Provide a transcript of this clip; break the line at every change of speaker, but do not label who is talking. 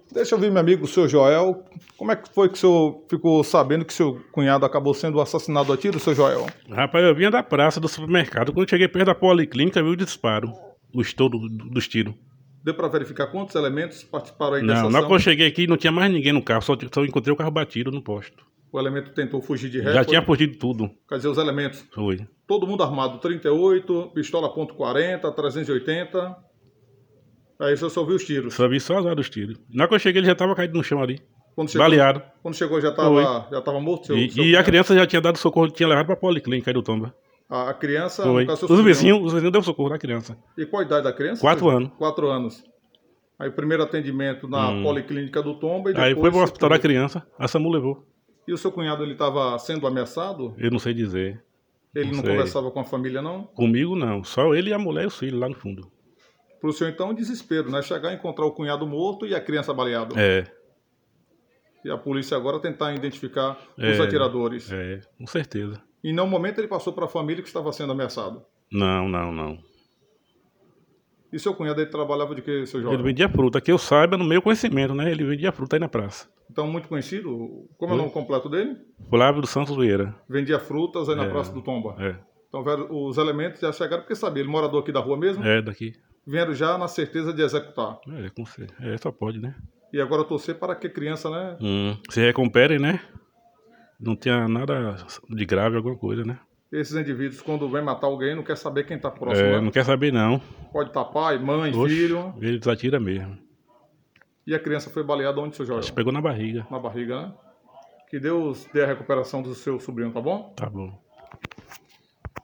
Deixa eu ver, meu amigo, o senhor Joel. Como é que foi que o senhor ficou sabendo que seu cunhado acabou sendo assassinado a tiro, senhor Joel?
Rapaz, eu vinha da praça do supermercado. Quando cheguei perto da policlínica, vi o disparo, o estouro dos tiros.
Deu para verificar quantos elementos participaram aí dessa
Não, na hora que eu
ação?
cheguei aqui não tinha mais ninguém no carro, só encontrei o carro batido no posto.
O elemento tentou fugir de ré,
Já
foi?
tinha fugido tudo.
Quer dizer, os elementos.
Foi.
Todo mundo armado, 38, pistola .40, 380. Aí o senhor só viu os tiros.
Só vi só as horas dos tiros. Na hora que eu cheguei, ele já tava caído no chão ali.
Quando chegou,
Baleado.
quando chegou já
Foi.
estava morto? Seu
E a
cunhado?
criança já tinha dado socorro, tinha levado pra policlínica aí do Tomba.
A criança,
Foi.
no caso,
Os
seu sobrinho.
vizinhos deram socorro da criança.
E qual a idade da criança?
4 anos.
4 anos. Aí primeiro atendimento na policlínica do Tomba e depois...
Aí foi pro hospital da criança, a SAMU levou.
E o seu cunhado, ele estava sendo ameaçado?
Eu não sei dizer.
Ele não
sei.
conversava com a família, não?
Comigo não, só ele e a mulher e os filhos lá no fundo.
Para o senhor, então, desespero, né? Chegar e encontrar o cunhado morto e a criança baleada.
É,
E a polícia agora tentar identificar os atiradores.
com certeza.
Em nenhum momento ele passou para a família que estava sendo ameaçado.
Não.
E seu cunhado, ele trabalhava de quê, seu
Ele
jovem?
vendia fruta, que eu saiba, no meu conhecimento, né? Ele vendia fruta aí na praça.
Então, muito conhecido. Como é o nome completo dele?
Flávio dos Santos Vieira.
Vendia frutas aí na Praça do Tomba.
É,
Então, os elementos já chegaram porque sabia, ele morador aqui da rua mesmo,
daqui.
vieram já na certeza de executar.
Só pode, né?
E agora torcer para que a criança, né?
Se recupere, né? Não tenha nada de grave, alguma coisa, né?
Esses indivíduos, quando vem matar alguém, não quer saber quem está próximo, né?
Não quer saber, não.
Pode estar pai, mãe,
Oxe,
filho.
ele desatira mesmo.
E a criança foi baleada onde, seu Joel?
Acho que pegou na barriga.
Na barriga, né? Que Deus dê a recuperação do seu sobrinho, tá bom?
Tá bom.